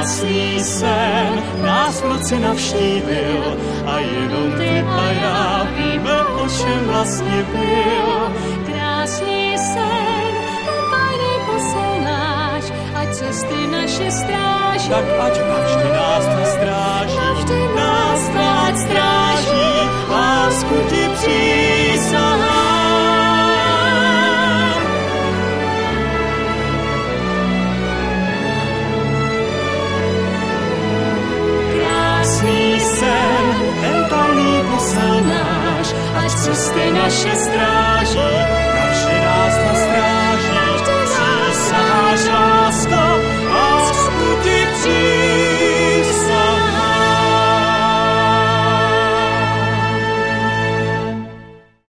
Krásný sen nás v noci navštívil a jenom ty a já víme, o čem vlastně byl. Krásný sen, ten tajný posel náš, ať cesty naše stráží. Tak ať navždy nás to stráží, nás ať stráží, lásku ti přísahám. Krásný sen, ten tajný posel náš, ať cesty naše stráží.